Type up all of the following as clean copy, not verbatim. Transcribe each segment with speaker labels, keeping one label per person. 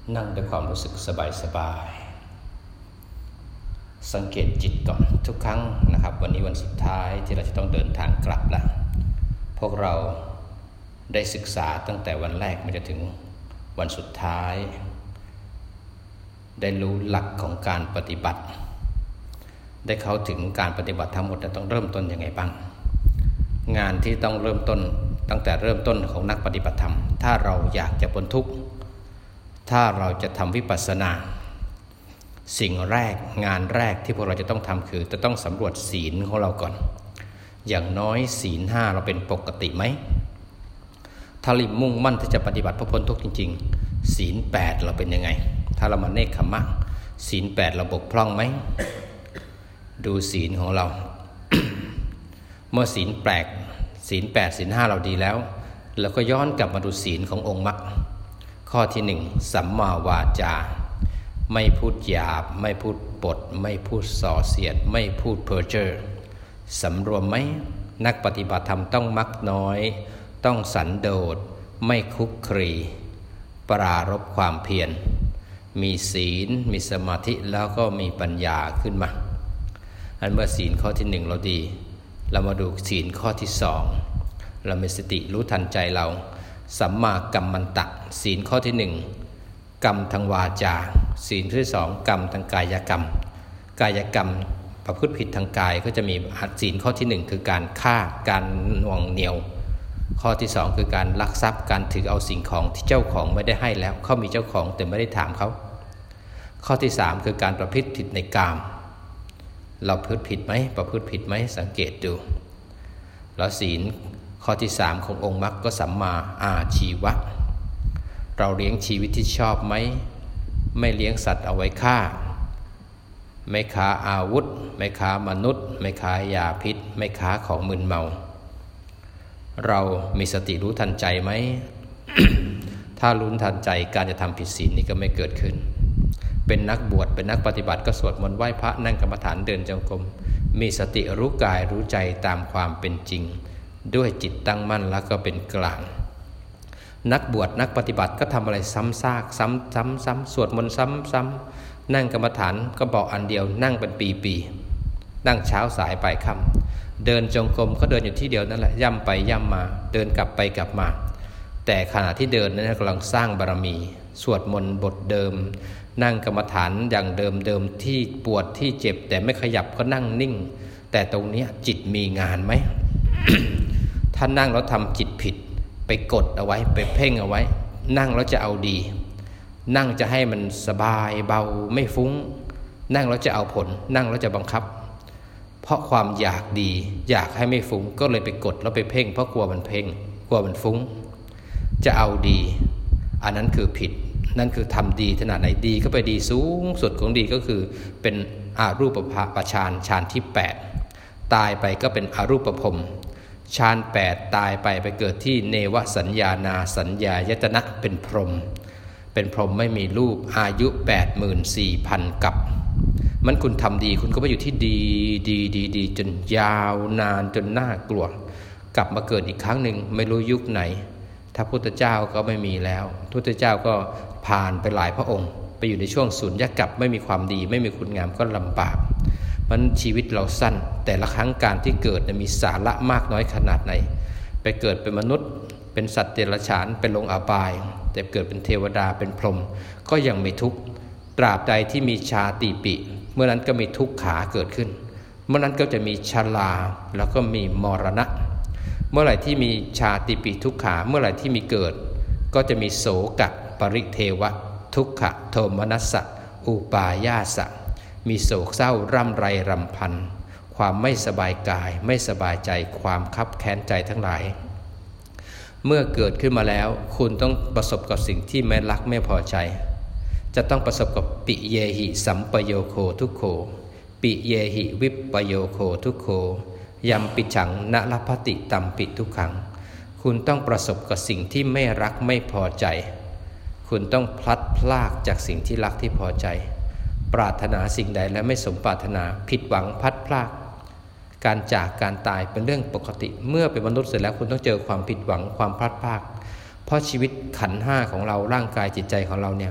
Speaker 1: นั่งด้วยความรู้สึกสบายๆสังเกตจิตก่อนทุกครั้งนะครับวันนี้วันสุดท้ายที่เราจะต้องเดินทางกลับแล้วพวกเราได้ศึกษาตั้งแต่วันแรกมาจนถึงวันสุดท้ายได้รู้หลักของการปฏิบัติได้เข้าถึงการปฏิบัติทั้งหมดต้องเริ่มต้นยังไงบ้างงานที่ต้องเริ่มต้นตั้งแต่เริ่มต้นของนักปฏิบัติธรรมถ้าเราอยากจะพ้นทุกข์ถ้าเราจะทำวิปัสสนาสิ่งแรกงานแรกที่พวกเราจะต้องทำคือจะต้องสำรวจศีลของเราก่อนอย่างน้อยศีล5เราเป็นปกติไหมถ้ารีบมุ่งมั่นที่จะปฏิบัติเพื่อพ้นทุกข์จริงๆศีล8เราเป็นยังไงถ้าเรามาเนกขัมมะศีล8เราบกพร่องไหมดูศีลของเรา เมื่อศีล8ศีล5เราดีแล้วก็ย้อนกลับมาดูศีลขององค์มรรคข้อที่1สัมมาวาจาไม่พูดหยาบไม่พูดปดไม่พูดส่อเสียดไม่พูดเพ้อเจ้อสำรวมไหมนักปฏิบัติธรรมต้องมักน้อยต้องสันโดษไม่คุกคลีปรารภความเพียรมีศีลมีสมาธิแล้วก็มีปัญญาขึ้นมาอันเมื่อศีลข้อที่1เราดีเรามาดูศีลข้อที่2เรามีสติรู้ทันใจเราสัมมากัมมันตะศีลข้อที่1กรรมทางวาจาศีลที่2กรรมทางกายกรรมกายกรรมประพฤติผิดทางกายก็จะมีศีลข้อที่1คือการฆ่าการหน่วงเหนี่ยวข้อที่2คือการลักทรัพย์การถือเอาสิ่งของที่เจ้าของไม่ได้ให้แล้วเขามีเจ้าของแต่ไม่ได้ถามเขาข้อที่3คือการประพฤติผิดในกามเราประพฤติผิดไหมสังเกตดูแล้วศีลข้อที่3ขององค์มรรคก็สัมมาอาชีวะเราเลี้ยงชีวิตที่ชอบไหมไม่เลี้ยงสัตว์เอาไว้ฆ่าไม่ค้าอาวุธไม่ค้ามนุษย์ไม่ค้ายาพิษไม่ค้าของมึนเมาเรามีสติรู้ทันใจไหม ถ้ารู้ทันใจการจะทำผิดศีลนี้ก็ไม่เกิดขึ้นเป็นนักบวชเป็นนักปฏิบัติก็สวดมนต์ไหว้พระนั่งกรรมฐานเดินจงกรมมีสติรู้กายรู้ใจตามความเป็นจริงด้วยจิตตั้งมั่นแล้วก็เป็นกลางนักบวชนักปฏิบัติก็ทำอะไรซ้ำซากซ้ำสวดมนต์ซ้ำนั่งกรรมฐานก็บอกอันเดียวนั่งเป็นปีนั่งเช้าสายบ่ายค่ำเดินจงกรมก็เดินอยู่ที่เดียวนั่นแหละย่ำไปย่ำมาเดินกลับไปกลับมาแต่ขณะที่เดินนั้นกำลังสร้างบารมีสวดมนต์บทเดิมนั่งกรรมฐานอย่างเดิมที่ปวดที่เจ็บแต่ไม่ขยับก็นั่งนิ่งแต่ตรงนี้จิตมีงานไหม ถ้านั่งแล้วทำจิตผิดไปกดเอาไว้ไปเพ่งเอาไว้นั่งแล้วจะเอาดีนั่งจะให้มันสบายเบาไม่ฟุ้งนั่งแล้วจะเอาผลนั่งแล้วจะบังคับเพราะความอยากดีอยากให้ไม่ฟุ้งก็เลยไปกดแล้วไปเพ่งเพราะกลัวมันเพ่งกลัวมันฟุ้งจะเอาดีอันนั้นคือผิดนั่นคือทำดีขนาดไหนดีก็ไปดีสูงสุดของดีก็คือเป็นอารูปปฌานฌานที่8ตายไปก็เป็นอรูปภพฌาน8ตายไปเกิดที่เนวสัญญานาสัญญายตนะเป็นพรหมไม่มีรูปอายุ 84,000 กับมันคุณทำดีคุณก็ไปอยู่ที่ดีจนยาวนานจนน่ากลัวกลับมาเกิดอีกครั้งหนึ่งไม่รู้ยุคไหนถ้าพุทธเจ้าก็ไม่มีแล้วพุทธเจ้าก็ผ่านไปหลายพระองค์ไปอยู่ในช่วงสุญญากาศไม่มีความดีไม่มีคุณงามก็ลำบากมันชีวิตเราสั้นแต่ละครั้งการที่เกิดมีสาระมากน้อยขนาดไหนไปเกิดเป็นมนุษย์เป็นสัตว์เดรัจฉานเป็นลงอบายแต่เกิดเป็นเทวดาเป็นพรหมก็ยังมีทุกข์ตราบใดที่มีชาติปิเมื่อนั้นก็มีทุกขาเกิดขึ้นเมื่อนั้นก็จะมีชราแล้วก็มีมรณะเมื่อไหร่ที่มีชาติปิทุกขาเมื่อไหร่ที่มีเกิดก็จะมีโศกะปริเทวะทุกขะโทมนัสสะอุปายาสะมีโศกเศร้าร่ำไรรำพันความไม่สบายกายไม่สบายใจความคับแค้นใจทั้งหลายเมื่อเกิดขึ้นมาแล้วคุณต้องประสบกับสิ่งที่ไม่รักไม่พอใจจะต้องประสบกับปิเยหิสัมปโยโคทุกโขปิเยหิวิปปโยโคทุกโขยัมปิฉังนลภติตัมปิทุกขังคุณต้องประสบกับสิ่งที่ไม่รักไม่พอใจคุณต้องพลัดพรากจากสิ่งที่รักที่พอใจปรารถนาสิ่งใดและไม่สมปรารถนาผิดหวังพลัดพรากการจากการตายเป็นเรื่องปกติเมื่อเป็นมนุษย์เสร็จแล้วคุณต้องเจอความผิดหวังความพลัดพรากเพราะชีวิตขันธ์5ของเราร่างกายจิตใจของเราเนี่ย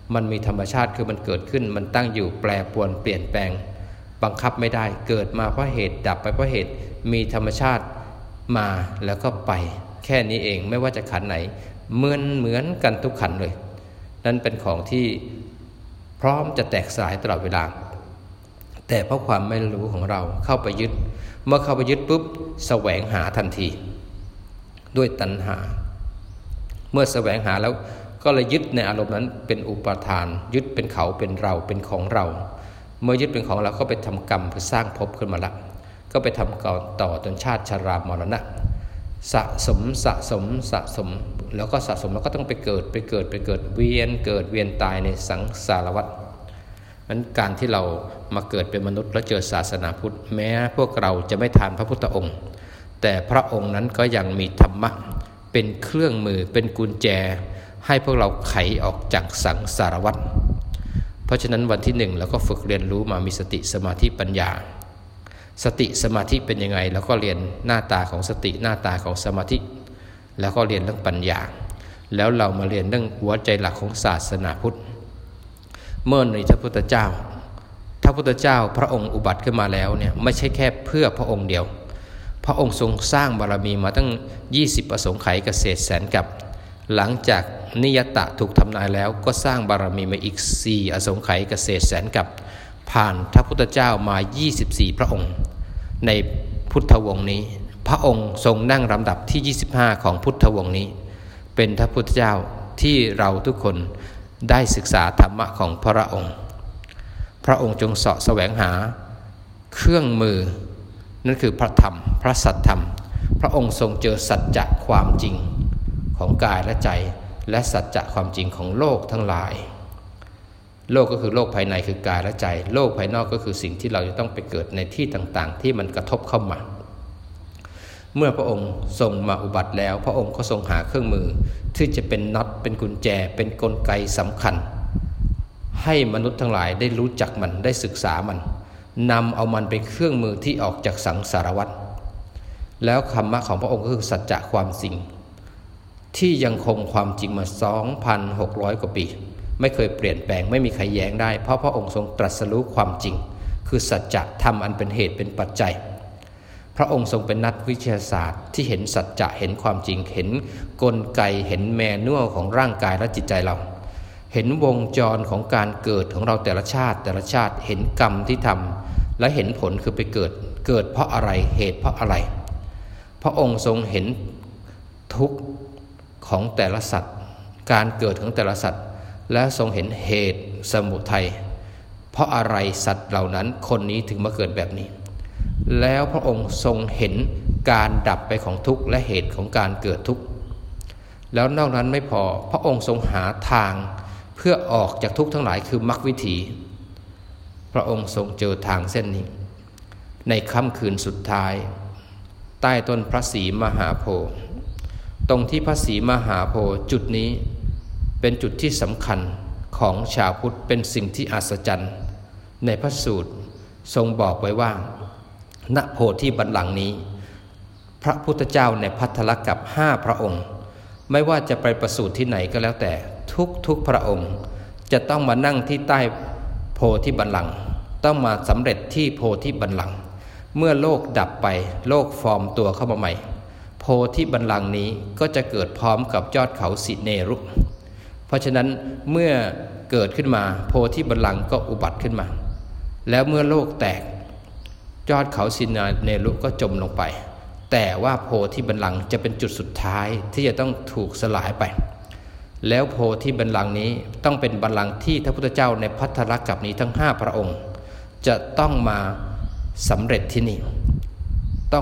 Speaker 1: มันมีธรรมชาติคือมันเกิดขึ้นมันตั้งอยู่แปรปรวนเปลี่ยนแปลงบังคับไม่ได้เกิดมาเพราะเหตุดับไปเพราะเหตุมีธรรมชาติมาแล้วก็ไปแค่นี้เองไม่ว่าจะขันไหนเหมือนกันทุกขันเลยนั่นเป็นของที่พร้อมจะแตกสลายตลอดเวลาแต่เพราะความไม่รู้ของเราเข้าไปยึดเมื่อเข้าไปยึดปุ๊บแสวงหาทันทีด้วยตัณหาเมื่อแสวงหาแล้วก็เลยยึดในอารมณ์นั้นเป็นอุปทานยึดเป็นเขาเป็นเราเป็นของเราเมื่อยึดเป็นของเราก็ไปทำกรรมเพื่อสร้างภพขึ้นมาละก็ไปทำต่อจนชาติชรามรณะสะสมแล้วก็สะสมแล้วก็ต้องไปเกิดเวียนตายในสังสารวัฏนั้นการที่เรามาเกิดเป็นมนุษย์แล้วเจอศาสนาพุทธแม้พวกเราจะไม่ทานพระพุทธองค์แต่พระองค์นั้นก็ยังมีธรรมะเป็นเครื่องมือเป็นกุญแจให้พวกเราไขออกจากสังสารวัฏเพราะฉะนั้นวันที่หนึ่งเราก็ฝึกเรียนรู้มามีสติสมาธิปัญญาสติสมาธิเป็นยังไงแล้วก็เรียนหน้าตาของสติหน้าตาของสมาธิแล้วก็เรียนเรื่องปัญญาแล้วเรามาเรียนเรื่องหัวใจหลักของศาสนาพุทธเมื่อในพระพุทธเจ้าพระองค์อุบัติขึ้นมาแล้วเนี่ยไม่ใช่แค่เพื่อพระองค์เดียวพระองค์ทรงสร้างบารมีมาตั้ง20อสงไขยเกษตรแสนกับหลังจากนิยตะถูกทำลายแล้วก็สร้างบารมีมาอีก4อสงไขยเกษตรแสนกับผ่านพระพุทธเจ้ามา24พระองค์ในพุทธวงศ์นี้พระองค์ทรงนั่งลำดับที่25ของพุทธวงศ์นี้เป็นพระพุทธเจ้าที่เราทุกคนได้ศึกษาธรรมะของพระองค์จงเสาะแสวงหาเครื่องมือนั่นคือพระธรรมพระสัทธรรมพระองค์ทรงเจอสัจจะความจริงของกายและใจและสัจจะความจริงของโลกทั้งหลายโลกก็คือโลกภายในคือกายและใจโลกภายนอกก็คือสิ่งที่เราจะต้องไปเกิดในที่ต่างๆที่มันกระทบเข้ามาเมื่อพระองค์ทรงมาอุบัติแล้วพระองค์ก็ทรงหาเครื่องมือที่จะเป็นน็อตเป็นกุญแจเป็นกลไกสำคัญให้มนุษย์ทั้งหลายได้รู้จักมันได้ศึกษามันนำเอามันเป็นเครื่องมือที่ออกจากสังสารวัฏแล้วธรรมะของพระองค์ก็คือสัจจะความจริงที่ยังคงความจริงมา 2,600 กว่าปีไม่เคยเปลี่ยนแปลงไม่มีใครแย้งได้เพราะพระองค์ทรงตรัสรู้ความจริงคือสัจจะธรรมอันเป็นเหตุเป็นปัจจัยพระองค์ทรงเป็นนักวิทยาศาสตร์ที่เห็นสัจจะเห็นความจริงเห็นกลไกเห็นแมนนวลของร่างกายและจิตใจเราเห็นวงจรของการเกิดของเราแต่ละชาติเห็นกรรมที่ทำและเห็นผลคือไปเกิดเพราะอะไรเหตุเพราะอะไรพระองค์ทรงเห็นทุกข์ของแต่ละสัตว์การเกิดของแต่ละสัตว์และทรงเห็นเหตุสมุทัยเพราะอะไรสัตว์เหล่านั้นคนนี้ถึงมาเกิดแบบนี้แล้วพระองค์ทรงเห็นการดับไปของทุกข์และเหตุของการเกิดทุกข์แล้วนอกนั้นไม่พอพระองค์ทรงหาทางเพื่อออกจากทุกข์ทั้งหลายคือมรรควิถีพระองค์ทรงเจอทางเส้นนี้ในค่ำคืนสุดท้ายใต้ต้นพระศรีมหาโพธิ์ตรงที่พระศรีมหาโพธิ์จุดนี้เป็นจุดที่สำคัญของชาวพุทธเป็นสิ่งที่อัศจรรย์ในพระสูตรทรงบอกไว้ว่าณโพธิบัลลังก์นี้พระพุทธเจ้าในภัททรกัป5พระองค์ไม่ว่าจะไปประสูติที่ไหนก็แล้วแต่ทุกพระองค์จะต้องมานั่งที่ใต้โพธิบัลลังก์ต้องมาสำเร็จที่โพธิบัลลังก์เมื่อโลกดับไปโลกฟอร์มตัวเข้ามาใหม่โพธิบัลลังก์นี้ก็จะเกิดพร้อมกับยอดเขาสิเนรุเพราะฉะนั้นเมื่อเกิดขึ้นมาโพธิบัลลังก์ก็อุบัติขึ้นมาแล้วเมื่อโลกแตกยอดเขาสิเนรุก็จมลงไปแต่ว่าโพธิบัลลังก์จะเป็นจุดสุดท้ายที่จะต้องถูกสลายไปแล้วโพธิบัลลังก์นี้ต้องเป็นบัลลังก์ที่พระพุทธเจ้าในภัททรกัปนี้ทั้ง5พระองค์จะต้องมาสำเร็จที่นี่ต้อง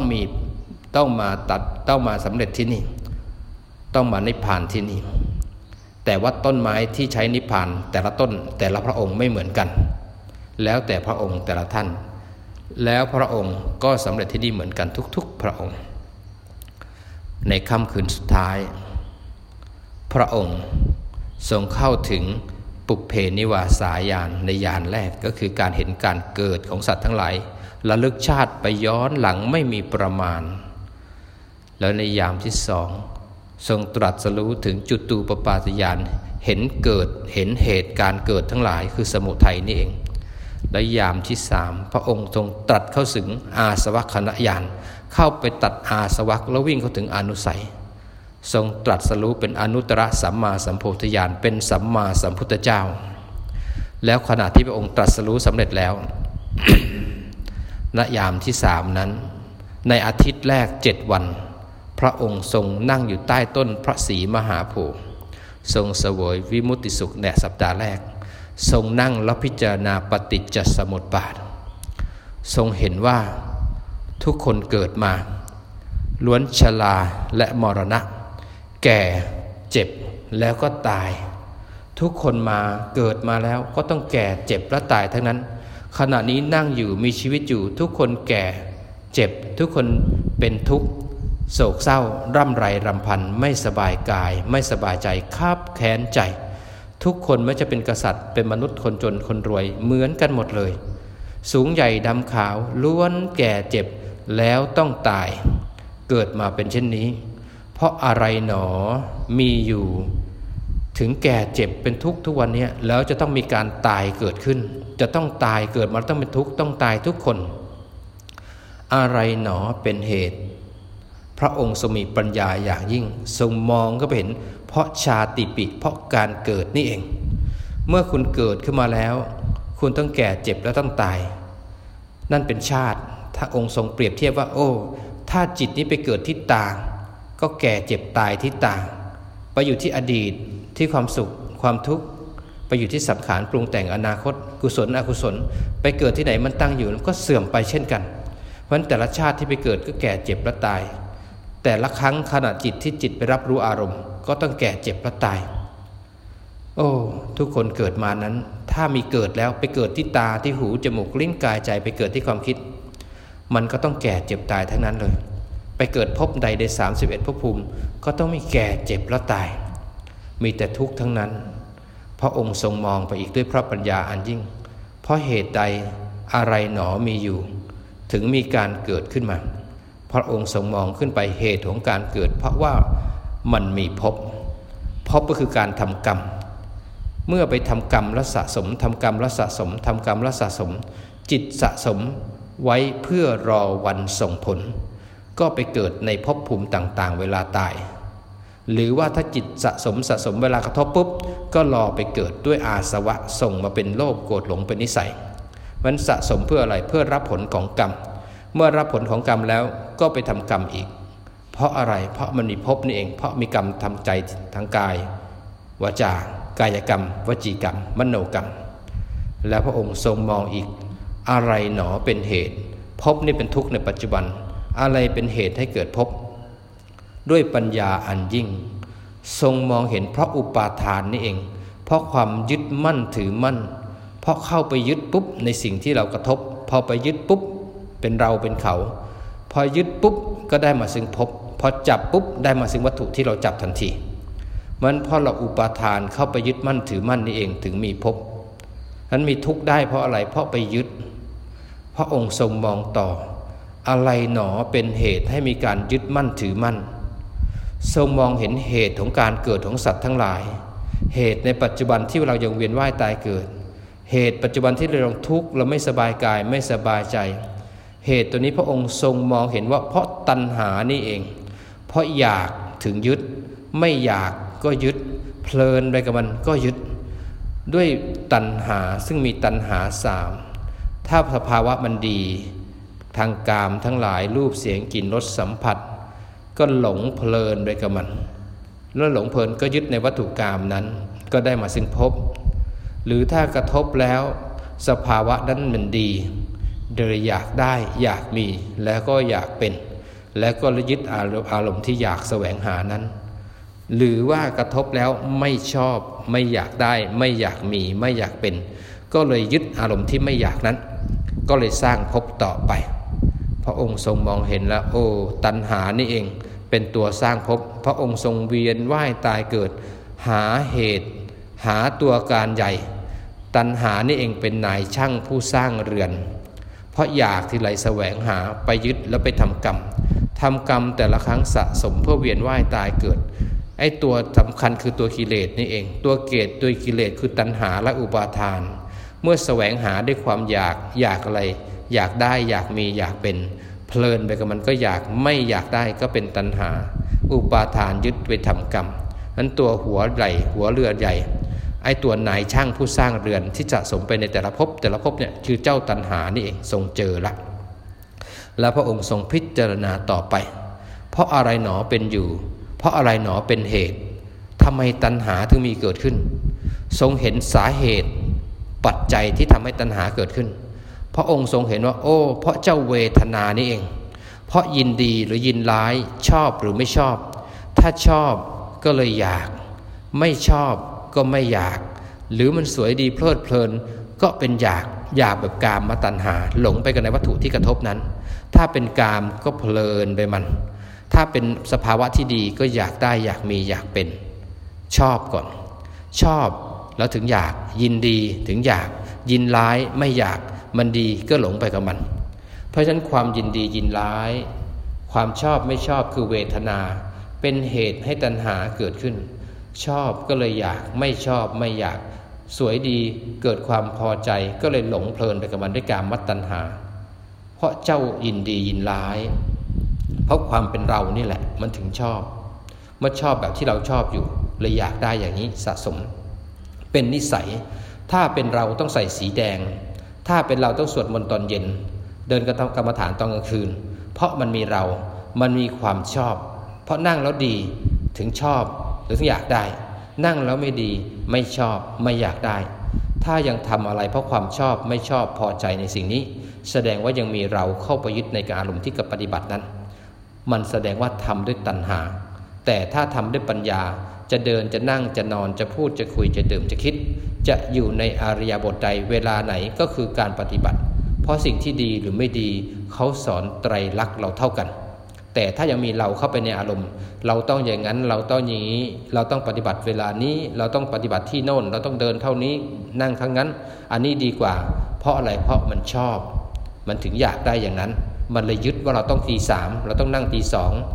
Speaker 1: มาสำเร็จที่นี่ต้องมานิพพานที่นี่แต่ว่าต้นไม้ที่ใช้นิพพานแต่ละต้นแต่ละพระองค์ไม่เหมือนกันแล้วแต่พระองค์แต่ละท่านแล้วพระองค์ก็สำเร็จที่นี่เหมือนกันทุกๆพระองค์ในค่ำคืนสุดท้ายพระองค์ทรงเข้าถึงปุพเพนิวาสายานในยานแรกก็คือการเห็นการเกิดของสัตว์ทั้งหลายระลึกชาติไปย้อนหลังไม่มีประมาณแล้วในยามที่2ทรงตรัสรู้ถึงจุตูปปาตญาณเห็นเกิดเห็นเหตุการเกิดทั้งหลายคือสมุทัยนี่เองและยามที่3พระองค์ทรงตรัสเข้าถึงอาสวัคคณญาณเข้าไปตัดอาสวัคแล้ววิ่งเข้าถึงอนุสัยทรงตรัสรู้เป็นอนุตตรสัมมาสัมโพธิญาณเป็นสัมมาสัมพุทธเจ้าแล้วขณะที่พระองค์ตรัสรู้สำเร็จแล้ว ณ ยามที่3นั้นในอาทิตย์แรก7 วันพระองค์ทรงนั่งอยู่ใต้ต้นพระศรีมหาโพธิ์ทรงเสวยวิมุตติสุขในสัปดาห์แรกทรงนั่งแล้วพิจารณาปฏิจจสมุปบาททรงเห็นว่าทุกคนเกิดมาล้วนชราและมรณะแก่เจ็บแล้วก็ตายทุกคนมาเกิดมาแล้วก็ต้องแก่เจ็บและตายทั้งนั้นขณะนี้นั่งอยู่มีชีวิตอยู่ทุกคนแก่เจ็บทุกคนเป็นทุกข์โศกเศร้าร่ำไรรำพันไม่สบายกายไม่สบายใจคับแค้นใจทุกคนไม่จะเป็นกษัตริย์เป็นมนุษย์คนจนคนรวยเหมือนกันหมดเลยสูงใหญ่ดำขาวล้วนแก่เจ็บแล้วต้องตายเกิดมาเป็นเช่นนี้เพราะอะไรหนอมีอยู่ถึงแก่เจ็บเป็นทุกข์ทุกวันนี้แล้วจะต้องมีการตายเกิดขึ้นจะต้องตายเกิดมาต้องเป็นทุกข์ต้องตายทุกคนอะไรหนอเป็นเหตุพระองค์ทรงมีปัญญาอย่างยิ่งทรงมองก็เห็นเพราะชาติปิเพราะการเกิดนี่เองเมื่อคุณเกิดขึ้นมาแล้วคุณต้องแก่เจ็บและต้องตายนั่นเป็นชาติถ้าองค์ทรงเปรียบเทียบว่าโอ้ถ้าจิตนี้ไปเกิดที่ตาก็แก่เจ็บตายที่ตาไปอยู่ที่อดีตที่ความสุขความทุกข์ไปอยู่ที่สังขารปรุงแต่งอนาคตกุศลอกุศลไปเกิดที่ไหนมันตั้งอยู่ก็เสื่อมไปเช่นกันเพราะฉะนั้นแต่ละชาติที่ไปเกิดก็แก่เจ็บและตายแต่ละครั้งขณะจิตที่จิตไปรับรู้อารมณ์ก็ต้องแก่เจ็บและตายโอ้ทุกคนเกิดมานั้นถ้ามีเกิดแล้วไปเกิดที่ตาที่หูจมูกลิ้นกายใจไปเกิดที่ความคิดมันก็ต้องแก่เจ็บตายทั้งนั้นเลยไปเกิดภพใดใน31ภพภูมิก็ต้องมีแก่เจ็บและตายมีแต่ทุกข์ทั้งนั้นพระองค์ทรงมองไปอีกด้วยพระปัญญาอันยิ่งเพราะเหตุใดอะไรหนอมีอยู่ถึงมีการเกิดขึ้นมาพระองค์ทรงมองขึ้นไปเหตุของการเกิดเพราะว่ามันมีภพก็คือการทำกรรมเมื่อไปทำกรรมและสะสมทำกรรมและสะสมทำกรรมและสะสมจิตสะสมไว้เพื่อรอวันส่งผลก็ไปเกิดในภพภูมิต่างๆเวลาตายหรือว่าถ้าจิตสะสมเวลากระทบปุ๊บก็รอไปเกิดด้วยอาสวะส่งมาเป็นโลภโกรธหลงเป็นนิสัยมันสะสมเพื่ออะไรเพื่อรับผลของกรรมเมื่อรับผลของกรรมแล้วก็ไปทำกรรมอีกเพราะอะไรเพราะมันมีภพนี่เองเพราะมีกรรมทำใจทางกายวาจากายกรรมวจีกรรมมโนกรรมแล้วพระองค์ทรงมองอีกอะไรหนอเป็นเหตุภพนี่เป็นทุกข์ในปัจจุบันอะไรเป็นเหตุให้เกิดภพด้วยปัญญาอันยิ่งทรงมองเห็นเพราะอุปาทานนี่เองเพราะความยึดมั่นถือมั่นเพราะเข้าไปยึดปุ๊บในสิ่งที่เรากระทบพอไปยึดปุ๊บเป็นเราเป็นเขาพอยึดปุ๊บก็ได้มาซึ่งภพพอจับปุ๊บได้มาซึ่งวัตถุที่เราจับทันทีมันเพราะเราอุปาทานเข้าไปยึดมั่นถือมั่นนี่เองถึงมีภพนั้นมีทุกข์ได้เพราะอะไรเพราะไปยึดพระองค์ทรงมองต่ออะไรหนอเป็นเหตุให้มีการยึดมั่นถือมั่นทรงมองเห็นเหตุของการเกิดของสัตว์ทั้งหลายเหตุในปัจจุบันที่เรายังเวียนว่ายตายเกิดเหตุปัจจุบันที่เราทุกข์เราไม่สบายกายไม่สบายใจเหตุตัวนี้พระองค์ทรงมองเห็นว่าเพราะตัณหานี่เองเพราะอยากถึงยึดไม่อยากก็ยึดเพลินไปกับมันก็ยึดด้วยตัณหาซึ่งมีตัณหา3ถ้าสภาวะมันดีทางกามทั้งหลายรูปเสียงกลิ่นรสสัมผัสก็หลงเพลินไปกับมันแล้วหลงเพลินก็ยึดในวัตถุกามนั้นก็ได้มาซึ่งภพหรือถ้ากระทบแล้วสภาวะนั้นมันดีโดยอยากได้อยากมีแล้วก็อยากเป็นแล้วก็ยึดอารมณ์ที่อยากแสวงหานั้นหรือว่ากระทบแล้วไม่ชอบไม่อยากได้ไม่อยากมีไม่อยากเป็นก็เลยยึดอารมณ์ที่ไม่อยากนั้นก็เลยสร้างภพต่อไปพระองค์ทรงมองเห็นแล้วโอ้ตัณหานี่เองเป็นตัวสร้างภพพระองค์ทรงเวียนว่ายตายเกิดหาเหตุหาตัวการใหญ่ตัณหานี่เองเป็นนายช่างผู้สร้างเรือนเพราะอยากที่ไหลแสวงหาไปยึดแล้วไปทำกรรมแต่ละครั้งสะสมเพื่อเวียนว่ายตายเกิดไอ้ตัวสำคัญคือตัวกิเลสนี่เองตัวเกตตัวกิเลสคือตัณหาและอุปาทานเมื่อแสวงหาด้วยความอยากอะไรอยากได้อยากมีอยากเป็นเพลินไปกับมันก็อยากไม่อยากได้ก็เป็นตัณหาอุปาทานยึดไปทำกรรมนั้นตัวหัวใหญ่หัวเรือใหญ่ไอ้ตัวนายช่างผู้สร้างเรือนที่สะสมไปในแต่ละภพเนี่ยคือเจ้าตัณหานี่เองทรงเจอละแล้วพระองค์ทรงพิจารณาต่อไปเพราะอะไรหนอเป็นอยู่เพราะอะไรหนอเป็นเหตุทำไมตัณหาถึงมีเกิดขึ้นทรงเห็นสาเหตุปัจจัยที่ทำให้ตัณหาเกิดขึ้นพระองค์ทรงเห็นว่าโอ้เพราะเจ้าเวทนานี่เองเพราะยินดีหรือยินร้ายชอบหรือไม่ชอบถ้าชอบก็เลยอยากไม่ชอบก็ไม่อยากหรือมันสวยดีเพลิดเพลินก็เป็นอยากแบบกามตัณหาหลงไปกับในวัตถุที่กระทบนั้นถ้าเป็นกามก็เพลินไปมันถ้าเป็นสภาวะที่ดีก็อยากได้อยากมีอยากเป็นชอบก่อนชอบแล้วถึงอยากยินดีถึงอยากยินร้ายไม่อยากมันดีก็หลงไปกับมันเพราะฉะนั้นความยินดียินร้ายความชอบไม่ชอบคือเวทนาเป็นเหตุให้ตัณหาเกิดขึ้นชอบก็เลยอยากไม่ชอบไม่อยากสวยดีเกิดความพอใจก็เลยหลงเพลินไปกับมันด้วยกามตัณหาเพราะเจ้ายินดียินร้ายเพราะความเป็นเรานี่แหละมันถึงชอบเมื่อชอบแบบที่เราชอบอยู่เลยอยากได้อย่างนี้สะสมเป็นนิสัยถ้าเป็นเราต้องใส่สีแดงถ้าเป็นเราต้องสวดมนต์ตอนเย็นเดินกรรมฐานตอนกลางคืนเพราะมันมีเรามันมีความชอบเพราะนั่งแล้วดีถึงชอบหรือถึงอยากได้นั่งแล้วไม่ดีไม่ชอบไม่อยากได้ถ้ายังทำอะไรเพราะความชอบไม่ชอบพอใจในสิ่งนี้แสดงว่ายังมีเราเข้าไปยึดในอารมณ์ที่กับปฏิบัตินั้นมันแสดงว่าทำด้วยตัณหาแต่ถ้าทำด้วยปัญญาจะเดินจะนั่งจะนอนจะพูดจะคุยจะดื่มจะคิดจะอยู่ในอริยบทใดเวลาไหนก็คือการปฏิบัติเพราะสิ่งที่ดีหรือไม่ดีเขาสอนไตรลักษณ์เราเท่ากันแต่ถ้ายังมีเราเข้าไปในอารมณ์เราต้องอย่างนั้นเราต้องอย่างนี้เราต้องปฏิบัติเวลานี้เราต้องปฏิบัติที่โน่นเราต้องเดินเท่านี้นั่งครั้งนั้นอันนี้ดีกว่าเพราะอะไรเพราะมันชอบมันถึงอยากได้อย่างนั้นมันเลยยึดว่าเราต้องตี 3เราต้องนั่งตี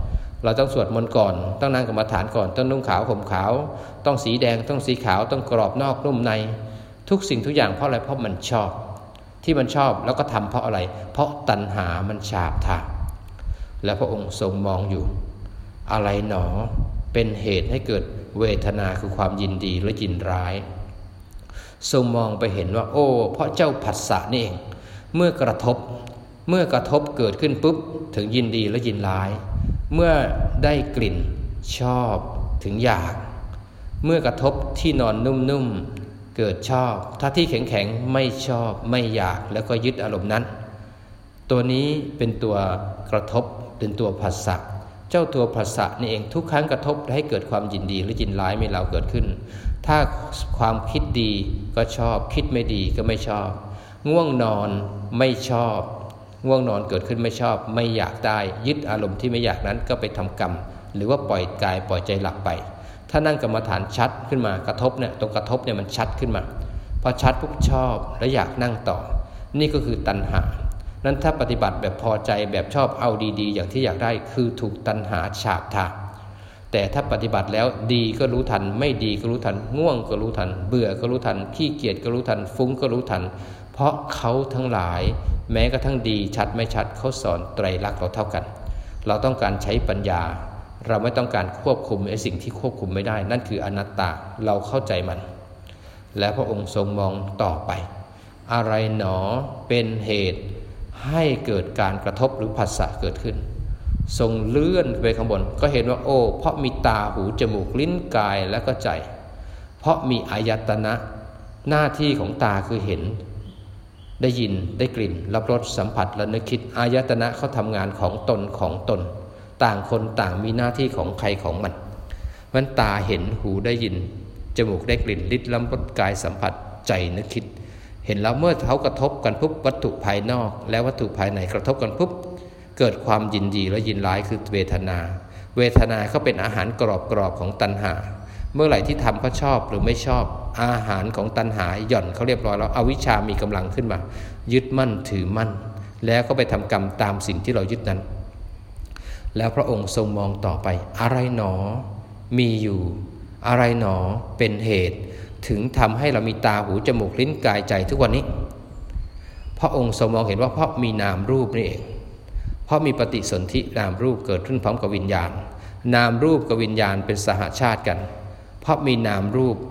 Speaker 1: 2เราต้องสวดมนต์ก่อนต้องนั่งกรรมฐานก่อนต้องนุ่งขาวห่มขาวต้องสีแดงต้องสีขาวต้องกรอบนอกนุ่มในทุกสิ่งทุกอย่างเพราะอะไรเพราะมันชอบที่มันชอบแล้วก็ทำเพราะอะไรเพราะตัณหามันฉาบทาและพระองค์ทรงมองอยู่อะไรหนอเป็นเหตุให้เกิดเวทนาคือความยินดีและยินร้ายทรงมองไปเห็นว่าโอ้เพราะเจ้าผัสสะนี่เองเมื่อกระทบเกิดขึ้นปุ๊บถึงยินดีและยินร้ายเมื่อได้กลิ่นชอบถึงอยากเมื่อกระทบที่นอนนุ่มๆเกิดชอบถ้าที่แข็งๆไม่ชอบไม่อยากแล้วก็ยึดอารมณ์นั้นตัวนี้เป็นตัวกระทบเป็นตัวผัสสะเจ้าตัวผัสสะนี่เองทุกครั้งกระทบให้เกิดความยินดีหรือยินร้ายไม่เราเกิดขึ้นถ้าความคิดดีก็ชอบคิดไม่ดีก็ไม่ชอบง่วงนอนไม่ชอบง่วงนอนเกิดขึ้นไม่ชอบไม่อยากได้ยึดอารมณ์ที่ไม่อยากนั้นก็ไปทำกรรมหรือว่าปล่อยกายปล่อยใจหลับไปถ้านั่งกรรมฐานชัดขึ้นมากระทบเนี่ยตรงกระทบเนี่ยมันชัดขึ้นมาพอชัดปุ๊บชอบและอยากนั่งต่อนี่ก็คือตัณหานั้นถ้าปฏิบัติแบบพอใจแบบชอบเอาดีๆอย่างที่อยากได้คือถูกตัณหาฉาบทาแต่ถ้าปฏิบัติแล้วดีก็รู้ทันไม่ดีก็รู้ทันง่วงก็รู้ทันเบื่อก็รู้ทันขี้เกียจก็รู้ทันฟุ้งก็รู้ทันเพราะเขาทั้งหลายแม้กระทั่งดีชัดไม่ชัดเขาสอนไตรลักษณ์เราเท่ากันเราต้องการใช้ปัญญาเราไม่ต้องการควบคุมไอ้สิ่งที่ควบคุมไม่ได้นั่นคืออนัตตาเราเข้าใจมันและพระองค์ทรงมองต่อไปอะไรหนอเป็นเหตุให้เกิดการกระทบหรือผัสสะเกิดขึ้นทรงเลื่อนไปข้างบนก็เห็นว่าโอ้เพราะมีตาหูจมูกลิ้นกายและก็ใจเพราะมีอายตนะหน้าที่ของตาคือเห็นได้ยินได้กลิ่นรับรสสัมผัสและนึกคิดอายตนะเขาทำงานของตนต่างคนต่างมีหน้าที่ของใครของมันตาเห็นหูได้ยินจมูกได้กลิ่นลิ้นรับรสกายสัมผัสใจนึกคิดเห็นแล้วเมื่อเขากระทบกันปุ๊บวัตถุภายนอกและวัตถุภายในกระทบกันปุ๊บเกิดความยินดีและยินร้ายคือเวทนาเขาเป็นอาหารกรอบของตัณหาเมื่อไหร่ที่ทำเขาชอบหรือไม่ชอบอาหารของตัณหาหย่อนเขาเรียบร้อยแล้วอวิชชามีกำลังขึ้นมายึดมั่นถือมั่นแล้วก็ไปทำกรรมตามสิ่งที่เรายึดนั้นแล้วพระองค์ทรงมองต่อไปอะไรหนอมีอยู่อะไรหนอเป็นเหตุถึงทำให้เรามีตาหูจมูกลิ้นกายใจทุกวันนี้พระองค์ทรงมองเห็นว่าเพราะมีนามรูปนี่เองเพราะมีปฏิสนธินามรูปเกิดขึ้นพร้อมกับวิญญาณนามรูปกับวิญญาณเป็นสหชาติกันเพราะมีนามรูป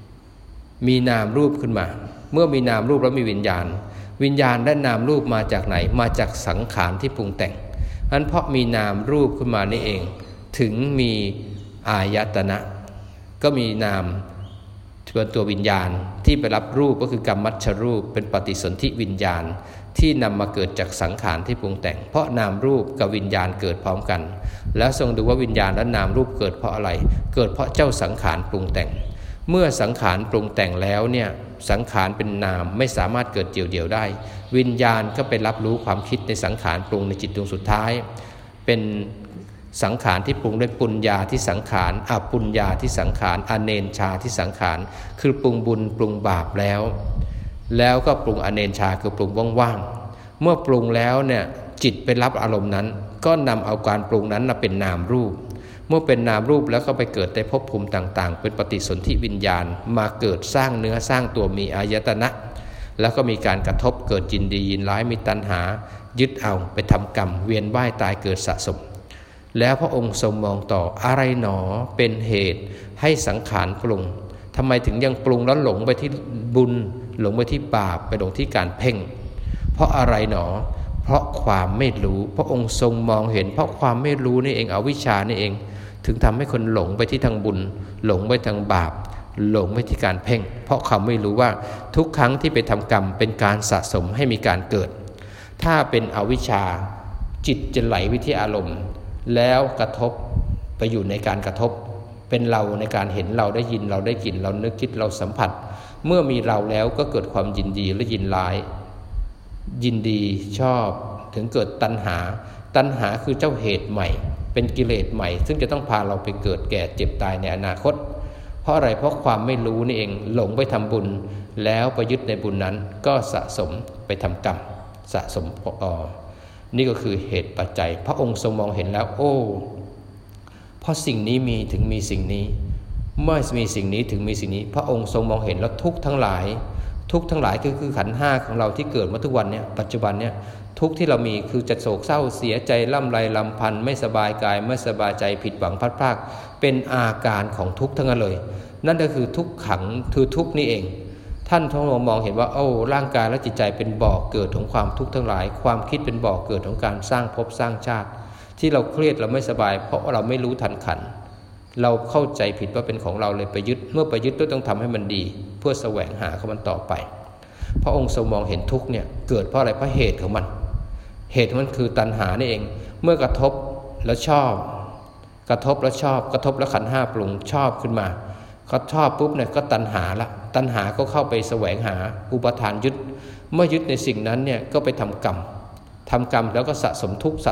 Speaker 1: ขึ้นมาเมื่อมีนามรูปแล้วมีวิญญาณและนามรูปมาจากไหนมาจากสังขารที่ปรุงแต่งนั้นเพราะมีนามรูปขึ้นมานี่เองถึงมีอายตนะก็มีนามเป็นตัววิญญาณที่ไปรับรูปก็คือกรรมัชฌรูปเป็นปฏิสนธิวิญญาณที่นำมาเกิดจากสังขารที่ปรุงแต่งเพราะนามรูปกับวิญญาณเกิดพร้อมกันแล้วทรงดูว่าวิญญาณและนามรูปเกิดเพราะอะไรเกิดเพราะเจ้าสังขารปรุงแต่งเมื่อสังขารปรุงแต่งแล้วเนี่ยสังขารเป็นนามไม่สามารถเกิดเดี่ยวๆได้วิญญาณก็ไปรับรู้ความคิดในสังขารปรุงในจิตดวงสุดท้ายเป็นสังขารที่ปรุงด้วยปุญญาที่สังขารอปุญญาที่สังขารอเนนชาที่สังขารคือปรุงบุญปรุงบาปแล้วก็ปรุงอเนนชาคือปรุงว่างๆเมื่อปรุงแล้วเนี่ยจิตไปรับอารมณ์นั้นก็นำเอาการปรุงนั้นมาเป็นนามรูปเมื่อเป็นนามรูปแล้วก็ไปเกิดในภพภูมิต่างๆเป็นปฏิสนธิวิญญาณมาเกิดสร้างเนื้อสร้างตัวมีอายตนะแล้วก็มีการกระทบเกิดยินดียินร้ายมีตัณหายึดเอาไปทำกรรมเวียนว่ายตายเกิดสะสมแล้วพระองค์ทรงมองต่ออะไรหนอเป็นเหตุให้สังขารปรุงทำไมถึงยังปรุงแล้วหลงไปที่บุญหลงไปที่บาปไปหลงที่การเพ่งเพราะอะไรหนอเพราะความไม่รู้พระองค์ทรงมองเห็นเพราะความไม่รู้นี่เองอวิชชานี่เองถึงทำให้คนหลงไปที่ทางบุญหลงไปทางบาปหลงไปที่การเพ่งเพราะเขาไม่รู้ว่าทุกครั้งที่ไปทำกรรมเป็นการสะสมให้มีการเกิดถ้าเป็นอวิชชาจิตจะไหลไปที่อารมณ์แล้วกระทบไปอยู่ในการกระทบเป็นเราในการเห็นเราได้ยินเราได้กลิ่นเรานึกคิดเราสัมผัสเมื่อมีเราแล้วก็เกิดความยินดีและยินร้ายยินดีชอบถึงเกิดตัณหาคือเจ้าเหตุใหม่เป็นกิเลสใหม่ซึ่งจะต้องพาเราไปเกิดแก่เจ็บตายในอนาคตเพราะอะไรเพราะความไม่รู้นี่เองหลงไปทำบุญแล้วไปยึดในบุญนั้นก็สะสมไปทำกรรมสะสมนี่ก็คือเหตุปัจจัยพระองค์ทรงมองเห็นแล้วโอ้เพราะสิ่งนี้มีถึงมีสิ่งนี้เมื่อมีสิ่งนี้ถึงมีสิ่งนี้พระองค์ทรงมองเห็นแล้วทุกข์ทั้งหลายคือขันธ์ห้าของเราที่เกิดมาทุกวันเนี่ยปัจจุบันเนี่ยทุกข์ที่เรามีคือจะโศกเศร้าเสียใจล่ำไรลำพันธ์ไม่สบายกายไม่สบายใจผิดหวังพลัดพรากเป็นอาการของทุกข์ทั้งนั้นเลยนั่นก็คือทุกขังคือทุกข์นี่เองท่านทรงมองเห็นว่าร่างกายและจิตใจเป็นบ่อเกิดของความทุกข์ทั้งหลายความคิดเป็นบ่อเกิดของการสร้างภพสร้างชาติที่เราเครียดเราไม่สบายเพราะเราไม่รู้ทันขันธ์เราเข้าใจผิดว่าเป็นของเราเลยไปยึดเมื่อไปยึดก็ต้องทำให้มันดีเพื่อแสวงหาของมันต่อไปพระองค์ทรงมองเห็นทุกข์เนี่ยเกิดเพราะอะไรเพราะเหตุของมันคือตัณหานี่เองเมื่อกระทบแล้วชอบกระทบแล้วชอบกระทบแล้วขันธ์ห้าปรุงชอบขึ้นมาเขาชอบปุ๊บเนี่ยก็ตัณหาละตัณหาก็เข้าไปแสวงหาอุปทานยึดเมื่อยึดในสิ่งนั้นเนี่ยก็ไปทำกรรมแล้วก็สะสมทุกข์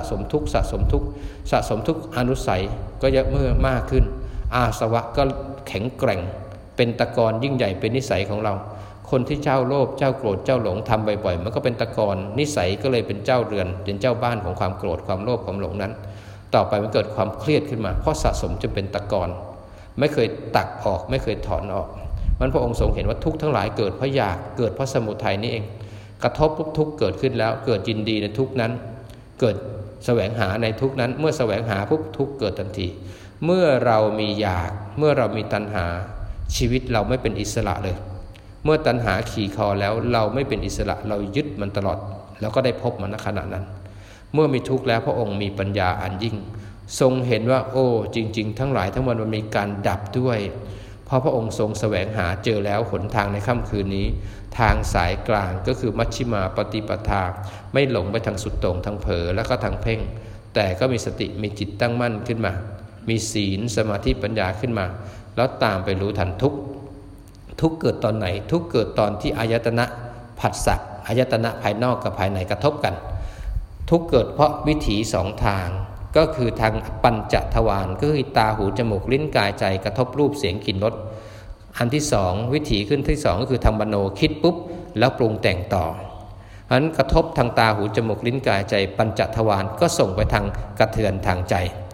Speaker 1: อนุสัยก็เยอะเมื่อมากขึ้นอาสวะก็แข็งแกร่งเป็นตะกอนยิ่งใหญ่เป็นนิสัยของเราคนที่เจ้าโลภเจ้าโกรธเจ้าหลงทำบ่อยๆมันก็เป็นตะกอนนิสัยก็เลยเป็นเจ้าเรือนเป็นเจ้าบ้านของความโกรธความโลภความหลงนั้นต่อไปมันเกิดความเครียดขึ้นมาเพราะสะสมจนเป็นตะกอนไม่เคยตักออกไม่เคยถอนออกมันพระองค์ทรงเห็นว่าทุกข์ทั้งหลายเกิดเพราะอยากเกิดเพราะสมุทัยนี่เองกระทบปุ๊บทุกข์เกิดขึ้นแล้วเกิดยินดีในทุกข์นั้นเกิดแสวงหาในทุกข์นั้นเมื่อแสวงหาปุ๊บทุกข์เกิดทันทีเมื่อเรามีอยากเมื่อเรามีตัณหาชีวิตเราไม่เป็นอิสระเลยเมื่อตัณหาขี่คอแล้วเราไม่เป็นอิสระเรายึดมันตลอดแล้วก็ได้พบมันในขณะนั้นเมื่อมีทุกข์แล้วพระองค์มีปัญญาอันยิ่งทรงเห็นว่าจริงๆทั้งหลายทั้งมวลมันมีการดับด้วยเพราะพระองค์ทรงแสวงหาเจอแล้วหนทางในค่ำคืนนี้ทางสายกลางก็คือมัชฌิมาปฏิปทาไม่หลงไปทางสุดโต่งทางเผลอแล้วก็ทางเพ่งแต่ก็มีสติมีจิตตั้งมั่นขึ้นมามีศีลสมาธิปัญญาขึ้นมาแล้วตามไปรู้ทันทุกข์เกิดตอนไหนทุกข์เกิดตอนที่อายตนะผัสสะอายตนะภายนอกกับภายในกระทบกันทุกข์เกิดเพราะวิถีสองทางก็คือทางปัญจทวารก็คือตาหูจมูกลิ้นกายใจกระทบรูปเสียงกลิ่นรสอันที่สองวิถีขึ้นที่สองก็คือทางมโนคิดปุ๊บแล้วปรุงแต่งต่อเพราะฉะนั้นกระทบทางตาหูจมูกลิ้นกายใจปัญจทวารก็ส่งไปทางกระเทือนทางใจ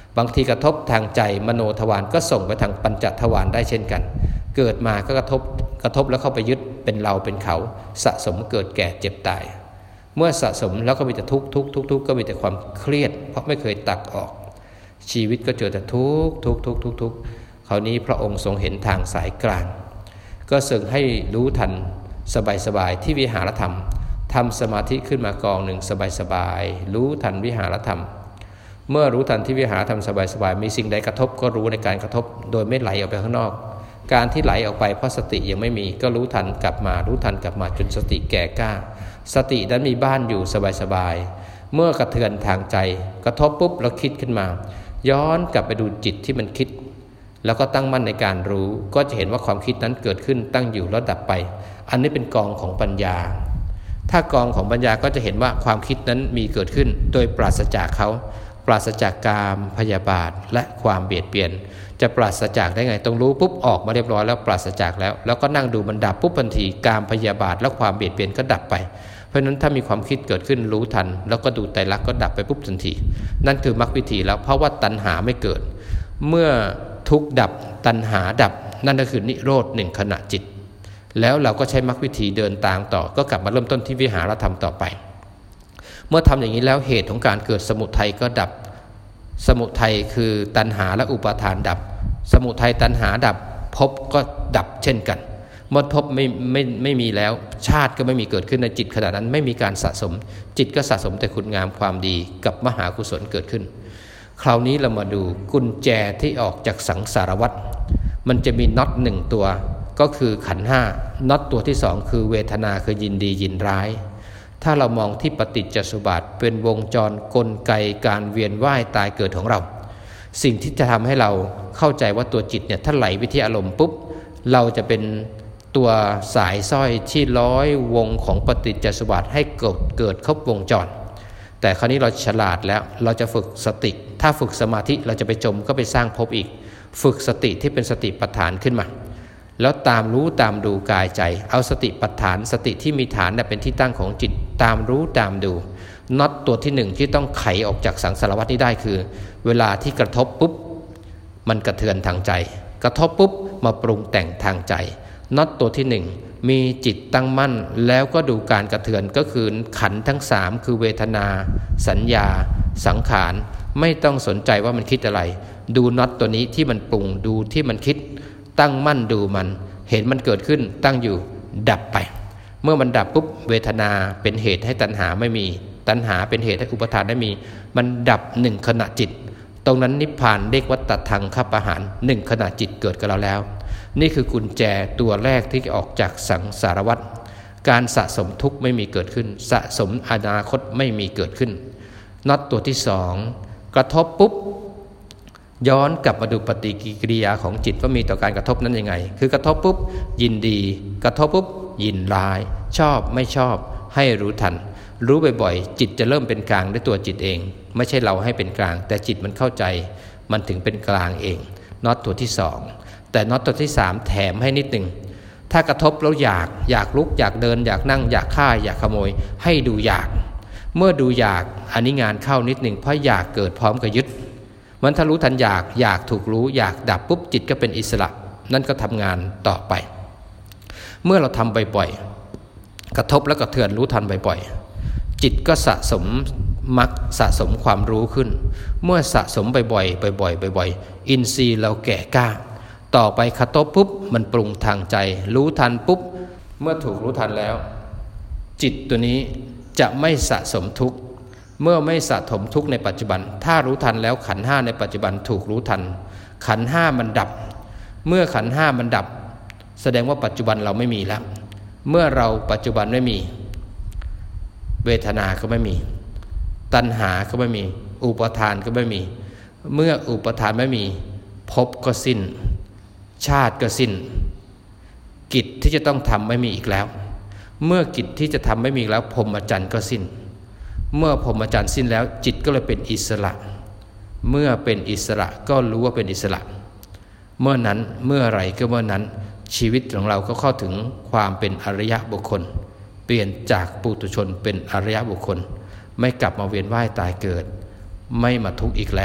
Speaker 1: บางทีกระทบทางใจมโนทวารก็ส่งไปทางปัญจทวารได้เช่นกันเกิดมาก็กระทบแล้วเข้าไปยึดเป็นเราเป็นเขาสะสมเกิดแก่เจ็บตายเมื่อสะสมแล้วก็มีแต่ทุกข์ก็มีแต่ความเครียดเพราะไม่เคยตักออกชีวิตก็เจอแต่ทุกข์คราวนี้พระองค์ทรงเห็นทางสายกลางก็ทรงให้รู้ทันสบายที่วิหารธรรมทำสมาธิขึ้นมากองหนึ่งสบายรู้ทันวิหารธรรมเมื่อรู้ทันที่วิหารธรรมสบายมีสิ่งใดกระทบก็รู้ในการกระทบโดยไม่ไหลออกไปข้างนอกการที่ไหลออกไปเพราะสติยังไม่มีก็รู้ทันกลับมาจนสติแก่กล้าสตินั้นมีบ้านอยู่สบายเมื่อกระเทือนทางใจกระทบปุ๊บแล้วคิดขึ้นมาย้อนกลับไปดูจิตที่มันคิดแล้วก็ตั้งมั่นในการรู้ก็จะเห็นว่าความคิดนั้นเกิดขึ้นตั้งอยู่แล้วดับไปอันนี้เป็นกองของปัญญาถ้ากองของปัญญาก็จะเห็นว่าความคิดนั้นมีเกิดขึ้นโดยปราศจากเขาปราศจากกามพยาบาทและความเบียดเบียนจะปราศจากได้ไงต้องรู้ปุ๊บออกมาเรียบร้อยแล้วปราศจากแล้วก็นั่งดูมันดับปุ๊บทันทีกามพยาบาทและความเบียดเบียนก็ดับไปเพราะฉะนั้นถ้ามีความคิดเกิดขึ้นรู้ทันแล้วก็ดูไตรลักษณ์ก็ดับไปปุ๊บทันทีนั่นคือมรรควิธีแล้วเพราะว่าตัณหาไม่เกิดเมื่อทุกข์ดับตัณหาดับนั่นก็คือนิโรธหนึ่งขณะจิตแล้วเราก็ใช้มรรควิธีเดินตามต่อก็กลับมาเริ่มต้นที่วิหารธรรมต่อไปเมื่อทำอย่างนี้แล้วเหตุของการเกิดสมุทัยก็ดับสมุทัยคือตัณหาและอุปาทานดับสมุทัยตัณหาดับภพก็ดับเช่นกันเมื่อภพไม่มีแล้วชาติก็ไม่มีเกิดขึ้นในจิตขณะนั้นไม่มีการสะสมจิตก็สะสมแต่คุณงามความดีกับมหากุศลเกิดขึ้นคราวนี้เรามาดูกุญแจที่ออกจากสังสารวัฏมันจะมีน็อตหนึ่งตัวก็คือขันธ์ห้าน็อตตัวที่สองคือเวทนาคือยินดียินร้ายถ้าเรามองที่ปฏิจจสมุปบาทเป็นวงจรกลไกการเวียนว่ายตายเกิดของเราสิ่งที่จะทำให้เราเข้าใจว่าตัวจิตเนี่ยถ้าไหลไปที่อารมณ์ปุ๊บเราจะเป็นตัวสายสร้อยที่ร้อยวงของปฏิจจสมุปบาทให้เกิดครบวงจรแต่คราวนี้เราฉลาดแล้วเราจะฝึกสติถ้าฝึกสมาธิเราจะไปจมก็ไปสร้างภพอีกฝึกสติที่เป็นสติปัฏฐานขึ้นมาแล้วตามรู้ตามดูกายใจเอาสติปัฏฐานสติที่มีฐานเป็นที่ตั้งของจิตตามรู้ตามดูน็อตตัวที่หนึ่งที่ต้องไขออกจากสังสารวัฏนี้ได้คือเวลาที่กระทบปุ๊บมันกระเทือนทางใจกระทบปุ๊บมาปรุงแต่งทางใจน็อตตัวที่หนึ่งมีจิตตั้งมั่นแล้วก็ดูการกระเทือนก็คือขันธ์ทั้งสามคือเวทนาสัญญาสังขารไม่ต้องสนใจว่ามันคิดอะไรดูน็อตตัวนี้ที่มันปรุงดูที่มันคิดตั้งมั่นดูมันเห็นมันเกิดขึ้นตั้งอยู่ดับไปเมื่อมันดับปุ๊บเวทนาเป็นเหตุให้ตัณหาไม่มีตัณหาเป็นเหตุให้อุปาทานได้มีมันดับหนึ่งขณะจิตตรงนั้นนิพพานเรียกว่าตัดทางขับอาหารหนึ่งขณะจิตเกิดกับเราแล้วนี่คือกุญแจตัวแรกที่จะออกจากสังสารวัฏการสะสมทุกข์ไม่มีเกิดขึ้นสะสมอนาคตไม่มีเกิดขึ้นน็อตตัวที่สองกระทบปุ๊บย้อนกลับมาดูปฏิกิริยาของจิตว่ามีต่อการกระทบนั้นยังไงคือกระทบปุ๊บยินดีกระทบปุ๊บยินร้ายชอบไม่ชอบให้รู้ทันรู้บ่อยๆจิตจะเริ่มเป็นกลางด้วยตัวจิตเองไม่ใช่เราให้เป็นกลางแต่จิตมันเข้าใจมันถึงเป็นกลางเองน็อตตัวที่สองแต่น็อตตัวที่สามแถมให้นิดหนึ่งถ้ากระทบแล้วอยากลุกอยากเดินอยากนั่งอยากฆ่าอยากขโมยให้ดูอยากเมื่อดูอยากอันนี้งานเข้านิดหนึ่งเพราะอยากเกิดพร้อมกับยึดมันถ้ารู้ทันอยากถูกรู้อยากดับปุ๊บจิตก็เป็นอิสระนั่นก็ทำงานต่อไปเมื่อเราทำบ่อยๆกระทบแล้วกระเทือนรู้ทันบ่อยๆจิตก็สะสมมักสะสมความรู้ขึ้นเมื่อสะสมบ่อยๆอินทรีย์เราแก่กล้าต่อไปกระทบปุ๊บมันปรุงทางใจรู้ทันปุ๊บเมื่อถูกรู้ทันแล้วจิตตัวนี้จะไม่สะสมทุกข์เมื่อไม่สะสมทุกข์ในปัจจุบันถ้ารู้ทันแล้วขันธ์ห้าในปัจจุบันถูกรู้ทันขันธ์ห้ามันดับเมื่อขันธ์ห้ามันดับแสดงว่าปัจจุบันเราไม่มีแล้วเมื่อเราปัจจุบันไม่มีเวทนาก็ไม่มีตัณหาก็ไม่มีอุปาทานก็ไม่มีเมื่ออุปาทานไม่มีภพก็สิ้นชาติก็สิ้นกิจที่จะต้องทำไม่มีอีกแล้วเมื่อกิจที่จะทำไม่มีแล้วพรหมจรรย์ก็สิ้นเมื่อพรหมจรรย์สิ้นแล้วจิตก็เลยเป็นอิสระเมื่อเป็นอิสระก็รู้ว่าเป็นอิสระเมื่อนั้นเมื่อไรก็เมื่อนั้นชีวิตของเราก็เข้าถึงความเป็นอริยบุคคลเปลี่ยนจากปุถุชนเป็นอริยบุคคลไม่กลับมาเวียนว่ายตายเกิดไม่มาทุกข์อีกแล้ว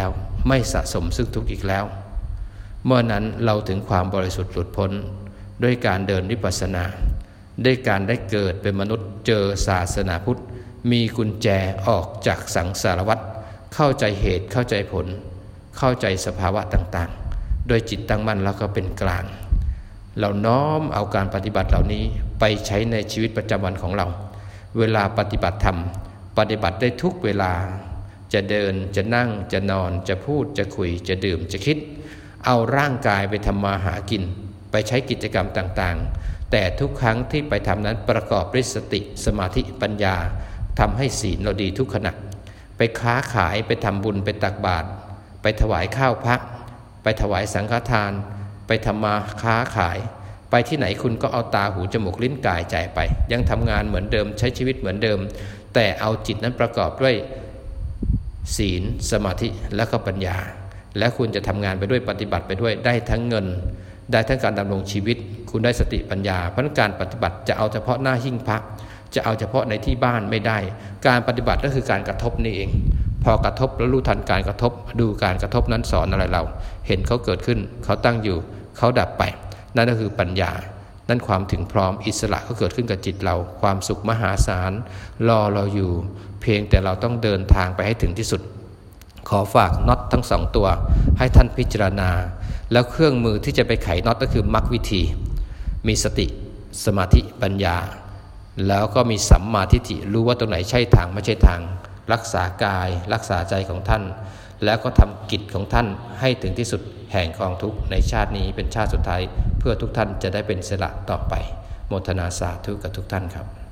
Speaker 1: ไม่สะสมซึ่งทุกข์อีกแล้วเมื่อนั้นเราถึงความบริสุทธิ์หลุดพ้นด้วยการเดินวิปัสสนาด้วยการได้เกิดเป็นมนุษย์เจอศาสนาพุทธมีกุญแจออกจากสังสารวัฏเข้าใจเหตุเข้าใจผลเข้าใจสภาวะต่างๆโดยจิตตั้งมั่นแล้วก็เป็นกลางเราน้อมเอาการปฏิบัติเหล่านี้ไปใช้ในชีวิตประจำวันของเราเวลาปฏิบัติธรรมปฏิบัติได้ทุกเวลาจะเดินจะนั่งจะนอนจะพูดจะคุยจะดื่มจะคิดเอาร่างกายไปทำมาหากินไปใช้กิจกรรมต่างๆแต่ทุกครั้งที่ไปทำนั้นประกอบด้วยสติสมาธิปัญญาทำให้ศีลเราดีทุกขณะไปค้าขายไปทำบุญไปตักบาตรไปถวายข้าวพระไปถวายสังฆทานไปทำมาค้าขายไปที่ไหนคุณก็เอาตาหูจมูกลิ้นกายใจไปยังทำงานเหมือนเดิมใช้ชีวิตเหมือนเดิมแต่เอาจิตนั้นประกอบด้วยศีลสมาธิและก็ปัญญาและคุณจะทำงานไปด้วยปฏิบัติไปด้วยได้ทั้งเงินได้ทั้งการดำรงชีวิตคุณได้สติปัญญาเพราะการปฏิบัติจะเอาเฉพาะหน้าหิ้งพระจะเอาเฉพาะในที่บ้านไม่ได้การปฏิบัติก็คือการกระทบนี่เองพอกระทบแล้วรู้ทันการกระทบดูการกระทบนั้นสอนอะไรเราเห็นเขาเกิดขึ้นเขาตั้งอยู่เขาดับไปนั่นก็คือปัญญานั่นความถึงพร้อมอิสระก็เกิดขึ้นกับจิตเราความสุขมหาศาลรอเราอยู่เพียงแต่เราต้องเดินทางไปให้ถึงที่สุดขอฝากน็อตทั้งสองตัวให้ท่านพิจารณาแล้วเครื่องมือที่จะไปไขน็อตก็คือมรรควิธีมีสติสมาธิปัญญาแล้วก็มีสัมมาทิฏฐิรู้ว่าตรงไหนใช่ทางไม่ใช่ทางรักษากายรักษาใจของท่านแล้วก็ทำกิจของท่านให้ถึงที่สุดแห่งกองทุกข์ในชาตินี้เป็นชาติสุดท้ายเพื่อทุกท่านจะได้เป็นอิสระต่อไปโมทนาสาธุกับทุกท่านครับ